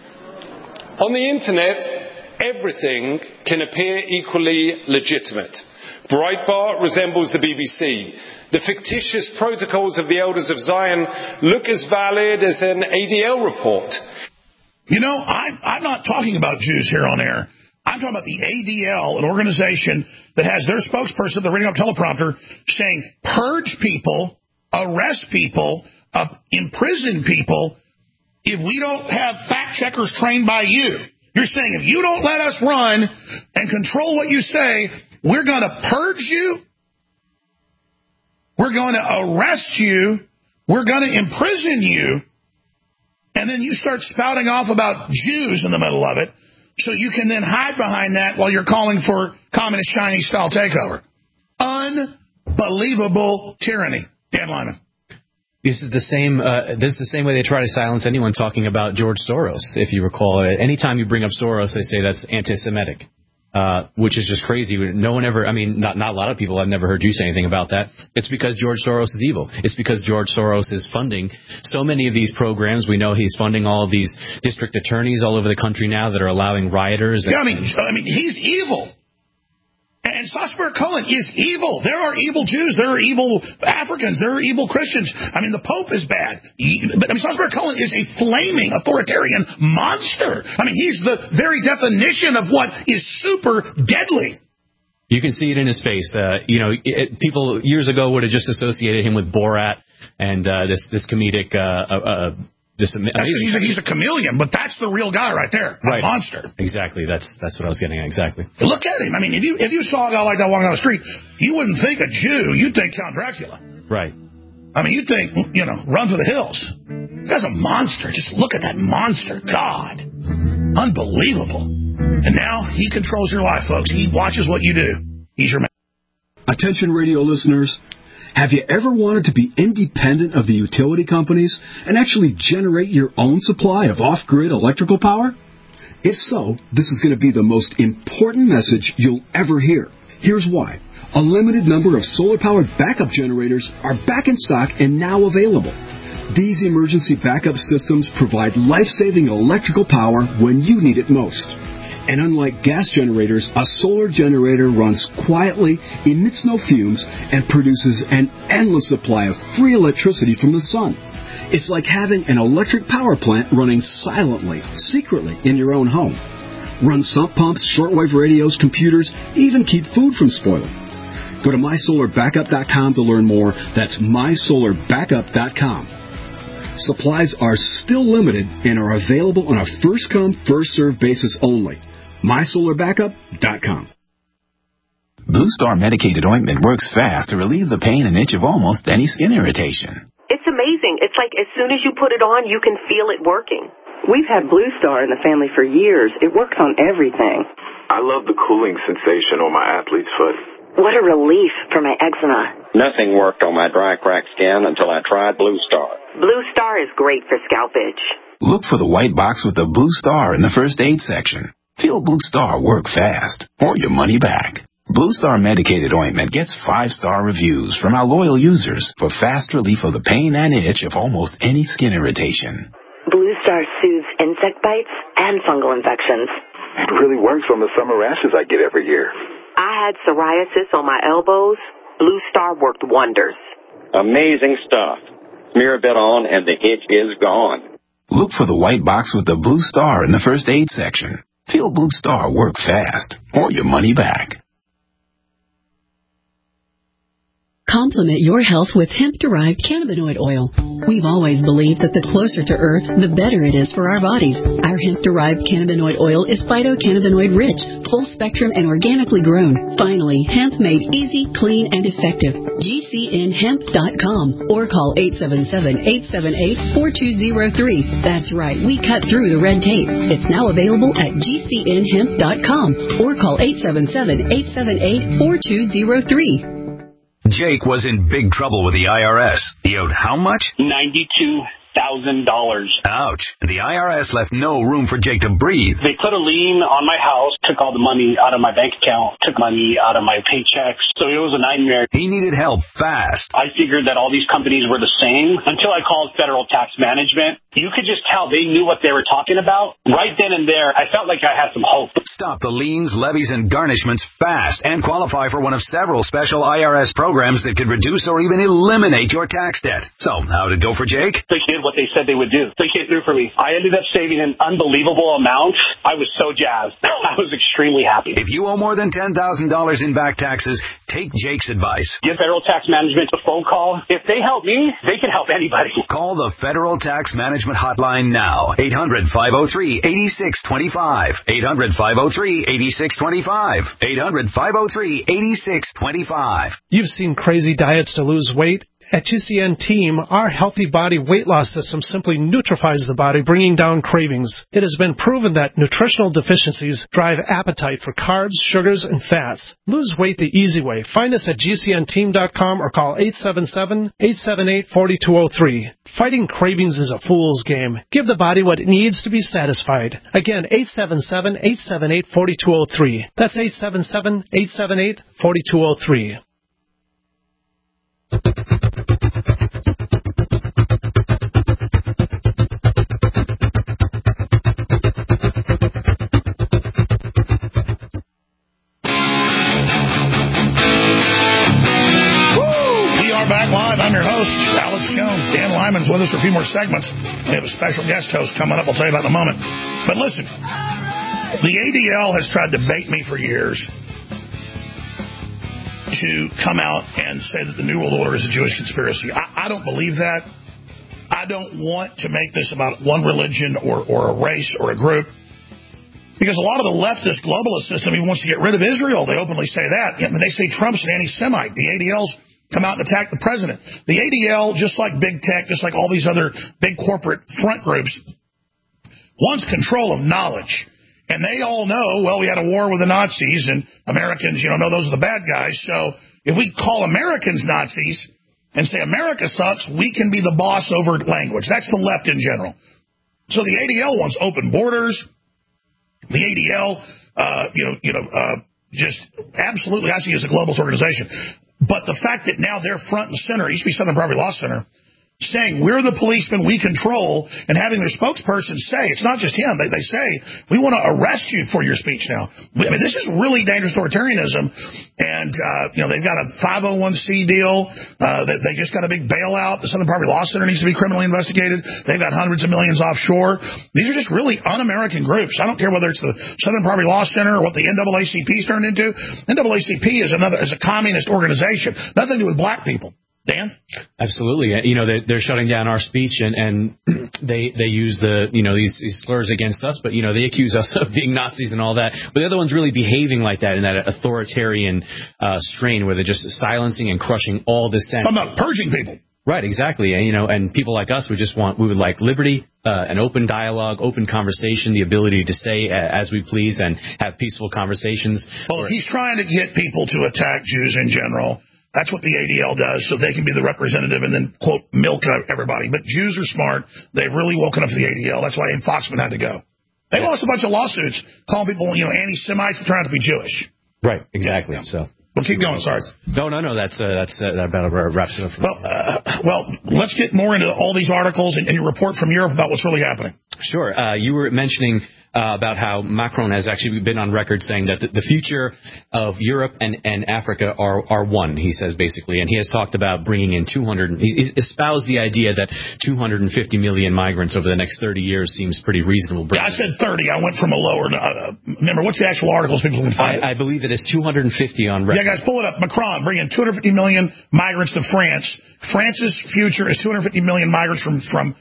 On the internet, everything can appear equally legitimate. Breitbart resembles the BBC. The fictitious protocols of the Elders of Zion look as valid as an ADL report. You know, I'm not talking about Jews here on air. I'm talking about the ADL, an organization that has their spokesperson, they're reading up teleprompter, saying purge people, arrest people, imprison people if we don't have fact checkers trained by you. You're saying if you don't let us run and control what you say, we're going to purge you, we're going to arrest you, we're going to imprison you, and then you start spouting off about Jews in the middle of it, so you can then hide behind that while you're calling for communist Chinese-style takeover. Unbelievable tyranny. Dan Lyman. This is the same way they try to silence anyone talking about George Soros. If you recall, anytime you bring up Soros, they say that's anti-Semitic, which is just crazy. No one ever, not a lot of people, I've never heard you say anything about that. It's because George Soros is evil. It's because George Soros is funding so many of these programs. We know he's funding all of these district attorneys all over the country now that are allowing rioters. Yeah, he's evil. And Sacha Baron Cohen is evil. There are evil Jews. There are evil Africans. There are evil Christians. The Pope is bad. But Sacha Baron Cohen is a flaming authoritarian monster. He's the very definition of what is super deadly. You can see it in his face. People years ago would have just associated him with Borat and this comedic. He's a chameleon, but that's the real guy right there. A monster. Exactly. That's what I was getting at. Exactly. Look at him. If you saw a guy like that walking down the street, you wouldn't think a Jew. You'd think Count Dracula. Right. You'd think, run for the hills. That's a monster. Just look at that monster. God. Unbelievable. And now he controls your life, folks. He watches what you do. He's your man. Attention radio listeners. Have you ever wanted to be independent of the utility companies and actually generate your own supply of off-grid electrical power? If so, this is going to be the most important message you'll ever hear. Here's why. A limited number of solar-powered backup generators are back in stock and now available. These emergency backup systems provide life-saving electrical power when you need it most. And unlike gas generators, a solar generator runs quietly, emits no fumes, and produces an endless supply of free electricity from the sun. It's like having an electric power plant running silently, secretly in your own home. Run sump pumps, shortwave radios, computers, even keep food from spoiling. Go to mysolarbackup.com to learn more. That's mysolarbackup.com. Supplies are still limited and are available on a first-come, first-served basis only. MySolarBackup.com. Blue Star medicated ointment works fast to relieve the pain and itch of almost any skin irritation. It's amazing. It's like as soon as you put it on, you can feel it working. We've had Blue Star in the family for years. It works on everything. I love the cooling sensation on my athlete's foot. What a relief for my eczema. Nothing worked on my dry, cracked skin until I tried Blue Star. Blue Star is great for scalp itch. Look for the white box with the Blue Star in the first aid section. Feel Blue Star work fast, or your money back. Blue Star medicated ointment gets 5-star reviews from our loyal users for fast relief of the pain and itch of almost any skin irritation. Blue Star soothes insect bites and fungal infections. It really works on the summer rashes I get every year. I had psoriasis on my elbows. Blue Star worked wonders. Amazing stuff. Smear a bit on and the itch is gone. Look for the white box with the Blue Star in the first aid section. Feel Blue Star work fast or your money back. Complement your health with hemp-derived cannabinoid oil. We've always believed that the closer to Earth, the better it is for our bodies. Our hemp-derived cannabinoid oil is phytocannabinoid-rich, full-spectrum, and organically grown. Finally, hemp made easy, clean, and effective. GCNhemp.com or call 877-878-4203. That's right, we cut through the red tape. It's now available at GCNhemp.com or call 877-878-4203. Jake was in big trouble with the IRS. He owed how much? $92,000. Ouch. The IRS left no room for Jake to breathe. They put a lien on my house, took all the money out of my bank account, took money out of my paychecks. So it was a nightmare. He needed help fast. I figured that all these companies were the same until I called Federal Tax Management. You could just tell they knew what they were talking about. Right then and there, I felt like I had some hope. Stop the liens, levies, and garnishments fast and qualify for one of several special IRS programs that could reduce or even eliminate your tax debt. So, how'd it go for Jake? They did what they said they would do. They came through for me. I ended up saving an unbelievable amount. I was so jazzed. I was extremely happy. If you owe more than $10,000 in back taxes, take Jake's advice. Give Federal Tax Management a phone call. If they help me, they can help anybody. Call the Federal Tax Management hotline now. 800-503-8625. 800-503-8625. 800-503-8625. You've seen crazy diets to lose weight. At GCN Team, our Healthy Body Weight Loss System simply neutralizes the body, bringing down cravings. It has been proven that nutritional deficiencies drive appetite for carbs, sugars, and fats. Lose weight the easy way. Find us at GCNteam.com or call 877-878-4203. Fighting cravings is a fool's game. Give the body what it needs to be satisfied. Again, 877-878-4203. That's 877-878-4203. Back live. I'm your host, Alex Jones. Dan Lyman's with us for a few more segments. We have a special guest host coming up. I'll tell you about in a moment. But listen, the ADL has tried to bait me for years to come out and say that the New World Order is a Jewish conspiracy. I don't believe that. I don't want to make this about one religion or a race or a group. Because a lot of the leftist globalist system even wants to get rid of Israel. They openly say that. I mean, they say Trump's an anti-Semite. The ADL's come out and attack the president. The ADL, just like big tech, just like all these other big corporate front groups, wants control of knowledge. And they all know, well, we had a war with the Nazis, and Americans, know those are the bad guys. So if we call Americans Nazis and say America sucks, we can be the boss over language. That's the left in general. So the ADL wants open borders. The ADL, just absolutely, I see it as a globalist organization. But the fact that now they're front and center, it used to be Southern Poverty Law Center, saying we're the policemen we control, and having their spokesperson say, it's not just him, they say, we want to arrest you for your speech now. I mean, this is really dangerous authoritarianism, and, they've got a 501c deal, they just got a big bailout, the Southern Poverty Law Center needs to be criminally investigated, they've got hundreds of millions offshore. These are just really un-American groups. I don't care whether it's the Southern Poverty Law Center or what the NAACP's turned into. NAACP is a communist organization, nothing to do with black people. Dan? Absolutely. They're shutting down our speech, and they use these slurs against us, but they accuse us of being Nazis and all that. But the other one's really behaving like that in that authoritarian strain where they're just silencing and crushing all dissent. I'm not purging people. Right, exactly. And people like us, we would like liberty, an open dialogue, open conversation, the ability to say as we please and have peaceful conversations. Well, he's trying to get people to attack Jews in general. That's what the ADL does, so they can be the representative and then, quote, milk everybody. But Jews are smart. They've really woken up to the ADL. That's why Abe Foxman had to go. They lost a bunch of lawsuits calling people, anti-Semites for trying to be Jewish. Right, exactly. So, well, keep going. Sorry. No. That about wraps it up. Well, let's get more into all these articles and your report from Europe about what's really happening. Sure. You were mentioning about how Macron has actually been on record saying that the future of Europe and Africa are one, he says basically. And he has talked about bringing in he espoused the idea that 250 million migrants over the next 30 years seems pretty reasonable. Yeah, I said 30. I went from a lower. Remember, what's the actual articles people can find? I believe it is 250 on record. Yeah, guys, pull it up. Macron bringing 250 million migrants to France. France's future is 250 million migrants from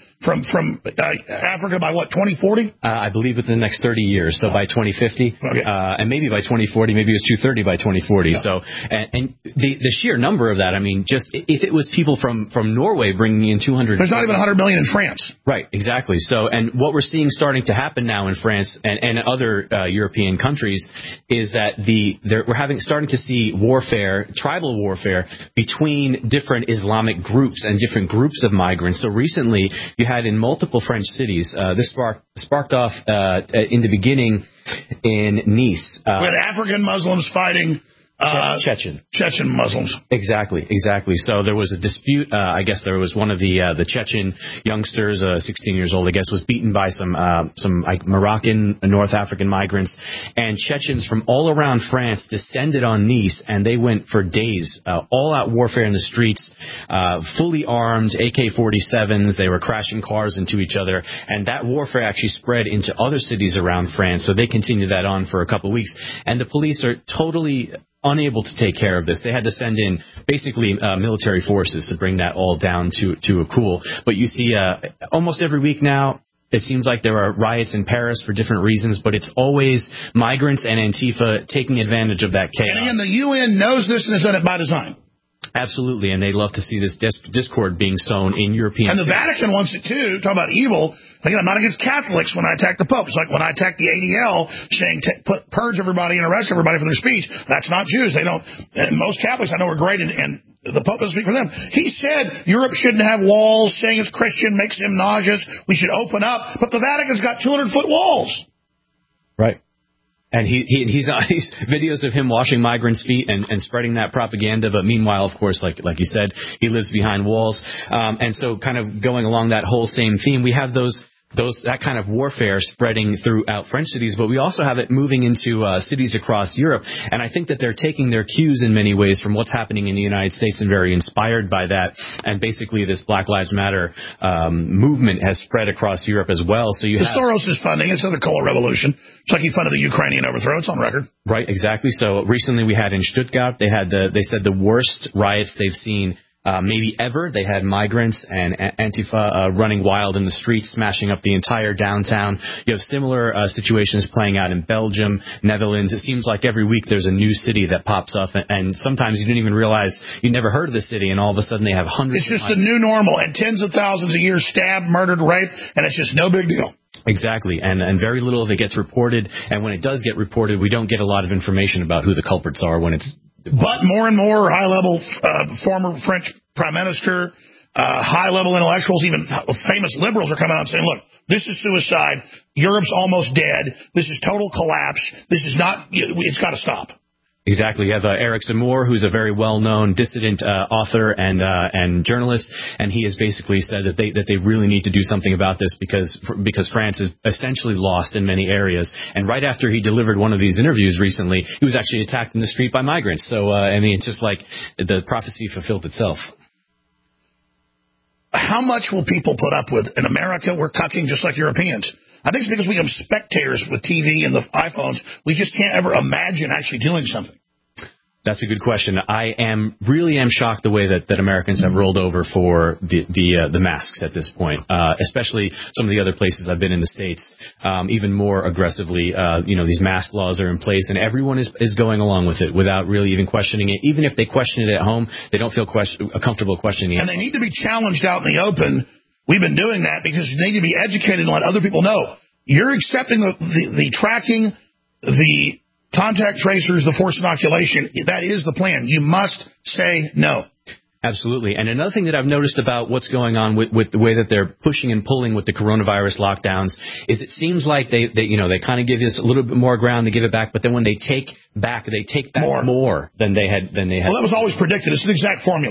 Africa by what, 2040? I believe within the next 30 years. So by 2050, and maybe by 2040, maybe it was 230 by 2040. Yeah. So, and the sheer number of that, I mean, just if it was people from Norway bringing in 200, there's not even 100 million in France. Right, exactly. So, and what we're seeing starting to happen now in France and other European countries is that we're starting to see warfare, tribal warfare between different Islamic groups and different groups of migrants. So recently, you had in multiple French cities. This sparked off in the beginning in Nice. With African Muslims fighting Chechen Muslims. Exactly. So there was a dispute. I guess there was one of the Chechen youngsters, 16 years old, I guess, was beaten by some Moroccan, North African migrants, and Chechens from all around France descended on Nice, and they went for days, all-out warfare in the streets, fully armed, AK-47s. They were crashing cars into each other, and that warfare actually spread into other cities around France. So they continued that on for a couple of weeks, and the police are totally unable to take care of this. They had to send in basically military forces to bring that all down to a cool. But you see almost every week now, it seems like there are riots in Paris for different reasons, but it's always migrants and Antifa taking advantage of that chaos. And again, the UN knows this and has done it by design. Absolutely, and they love to see this discord being sown in European And the Vatican wants it too. Talk about evil. Again, I'm not against Catholics when I attack the Pope. It's like when I attack the ADL saying purge everybody and arrest everybody for their speech. That's not Jews. They don't. And most Catholics I know are great, and the Pope doesn't speak for them. He said Europe shouldn't have walls, saying it's Christian makes him nauseous. We should open up. But the Vatican's got 200-foot walls. Right. And he's videos of him washing migrants' feet and spreading that propaganda. But meanwhile, of course, like you said, he lives behind walls. And so kind of going along that whole same theme, we have that kind of warfare spreading throughout French cities, but we also have it moving into cities across Europe. And I think that they're taking their cues in many ways from what's happening in the United States and very inspired by that. And basically this Black Lives Matter movement has spread across Europe as well. So Soros is funding. It's another color revolution. It's like he funded the Ukrainian overthrow. It's on record. Right, exactly. So recently we had in Stuttgart, they said the worst riots they've seen maybe ever. They had migrants and Antifa running wild in the streets, smashing up the entire downtown. You have similar situations playing out in Belgium, Netherlands. It seems like every week there's a new city that pops up, and sometimes you didn't even realize you never heard of the city, and all of a sudden they have hundreds. It's just the new normal, and tens of thousands a year stabbed, murdered, raped, and it's just no big deal. Exactly, and very little of it gets reported, and when it does get reported, we don't get a lot of information about who the culprits are when it's... But more and more high-level former French prime minister, high-level intellectuals, even famous liberals are coming out and saying, look, this is suicide. Europe's almost dead. This is total collapse. This is not... It's got to stop. Exactly. You have Eric Zemmour, who's a very well-known dissident author and journalist, and he has basically said that they really need to do something about this because France is essentially lost in many areas. And right after he delivered one of these interviews recently, he was actually attacked in the street by migrants. So I mean, it's just like the prophecy fulfilled itself. How much will people put up with? In America, we're cucking just like Europeans. I think it's because we become spectators with TV and the iPhones. We just can't ever imagine actually doing something. That's a good question. I really am shocked the way that Americans have rolled over for the masks at this point, especially some of the other places I've been in the States, even more aggressively. These mask laws are in place, and everyone is going along with it without really even questioning it. Even if they question it at home, they don't feel comfortable questioning it. And they need to be challenged out in the open. We've been doing that because they need to be educated and let other people know. You're accepting the tracking, the contact tracers, the forced inoculation. That is the plan. You must say no. Absolutely. And another thing that I've noticed about what's going on with the way that they're pushing and pulling with the coronavirus lockdowns is it seems like they kind of give us a little bit more ground, they give it back, but then when they take back more than they had. Well, that was always predicted. It's the exact formula.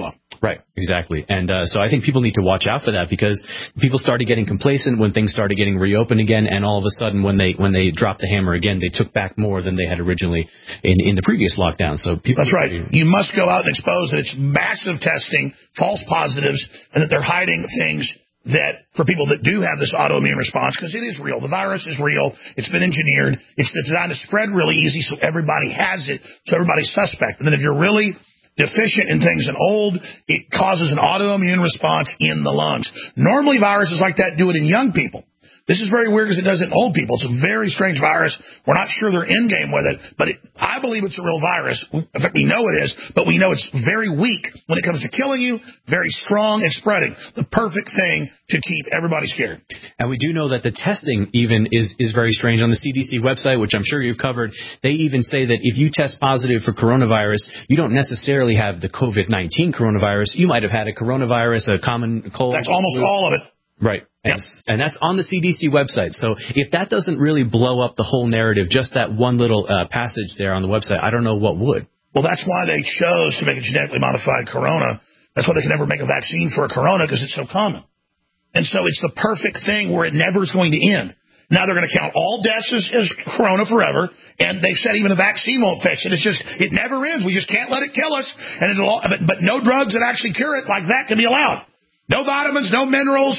Right, exactly. And so I think people need to watch out for that, because people started getting complacent when things started getting reopened again, and all of a sudden when they dropped the hammer again, they took back more than they had originally in the previous lockdown. So people. That's right. You must go out and expose that it's massive testing, false positives, and that they're hiding things that for people that do have this autoimmune response, because it is real. The virus is real. It's been engineered. It's designed to spread really easy so everybody has it, so everybody's suspect. And then if you're really deficient in things and old, it causes an autoimmune response in the lungs. Normally viruses like that do it in young people. This is very weird because it does it in old people. It's a very strange virus. We're not sure they're in game with it, but I believe it's a real virus. In fact, we know it is, but we know it's very weak when it comes to killing you, very strong and spreading. The perfect thing to keep everybody scared. And we do know that the testing even is very strange. On the CDC website, which I'm sure you've covered, they even say that if you test positive for coronavirus, you don't necessarily have the COVID-19 coronavirus. You might have had a coronavirus, a common cold. That's almost all of it. Right. Yep. And that's on the CDC website. So if that doesn't really blow up the whole narrative, just that one little passage there on the website, I don't know what would. Well, that's why they chose to make a genetically modified corona. That's why they can never make a vaccine for a corona, because it's so common. And so it's the perfect thing where it never is going to end. Now they're going to count all deaths as corona forever, and they've said even a vaccine won't fix it. It's just, it never ends. We just can't let it kill us. And but no drugs that actually cure it like that can be allowed. No vitamins, no minerals,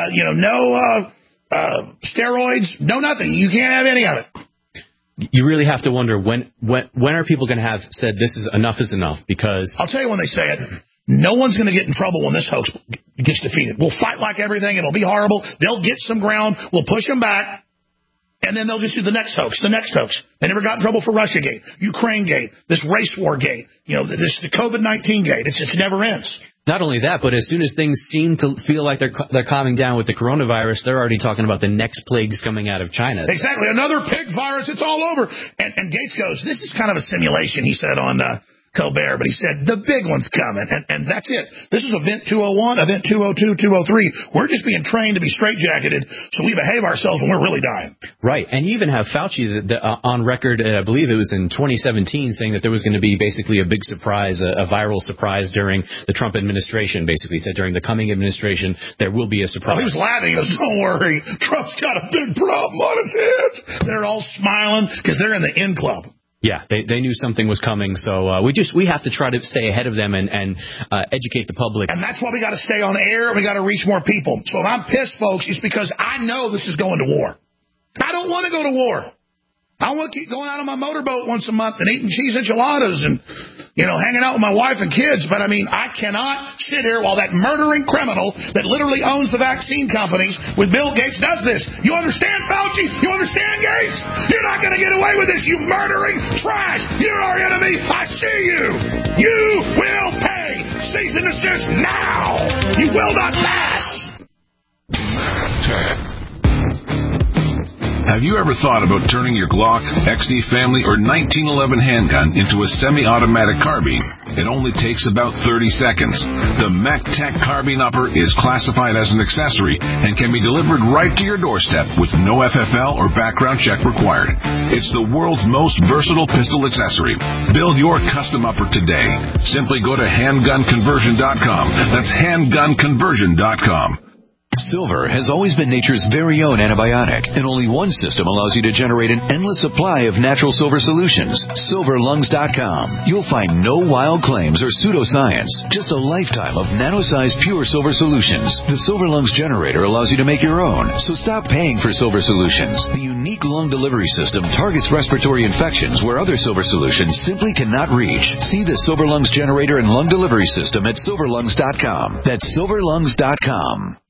no steroids, no nothing. You can't have any of it. You really have to wonder when are people going to have said this is enough, because I'll tell you when they say it. No one's going to get in trouble when this hoax gets defeated. We'll fight like everything. It'll be horrible. They'll get some ground. We'll push them back. And then they'll just do the next hoax. They never got in trouble for Russiagate, Ukrainegate, this race war gate, the COVID-19 gate. It never ends. Not only that, but as soon as things seem to feel like they're calming down with the coronavirus, they're already talking about the next plagues coming out of China. Exactly. Another pig virus. It's all over. And Gates goes, this is kind of a simulation, he said on Colbert, but he said, the big one's coming, and that's it. This is Event 201, Event 202, 203. We're just being trained to be straitjacketed, so we behave ourselves when we're really dying. Right, and you even have Fauci on record, I believe it was in 2017, saying that there was going to be basically a big surprise, a viral surprise during the Trump administration, basically. He said during the coming administration, there will be a surprise. Well, he was laughing. He goes, don't worry, Trump's got a big problem on his hands. They're all smiling because they're in the in club. Yeah, they knew something was coming, so we have to try to stay ahead of them and educate the public. And that's why we got to stay on air, and we got to reach more people. So if I'm pissed, folks, it's because I know this is going to war. I don't want to go to war. I want to keep going out on my motorboat once a month and eating cheese enchiladas and, hanging out with my wife and kids. But, I cannot sit here while that murdering criminal that literally owns the vaccine companies with Bill Gates does this. You understand, Fauci? You understand, Gates? You're not going to get away with this, you murdering trash. You're our enemy. I see you. You will pay. Cease and desist now. You will not pass. Have you ever thought about turning your Glock, XD Family, or 1911 handgun into a semi-automatic carbine? It only takes about 30 seconds. The MacTech Carbine Upper is classified as an accessory and can be delivered right to your doorstep with no FFL or background check required. It's the world's most versatile pistol accessory. Build your custom upper today. Simply go to handgunconversion.com. That's handgunconversion.com. Silver has always been nature's very own antibiotic, and only one system allows you to generate an endless supply of natural silver solutions. SilverLungs.com. You'll find no wild claims or pseudoscience, just a lifetime of nano-sized pure silver solutions. The Silver Lungs generator allows you to make your own, so stop paying for silver solutions. The unique lung delivery system targets respiratory infections where other silver solutions simply cannot reach. See the Silver Lungs generator and lung delivery system at SilverLungs.com. That's SilverLungs.com.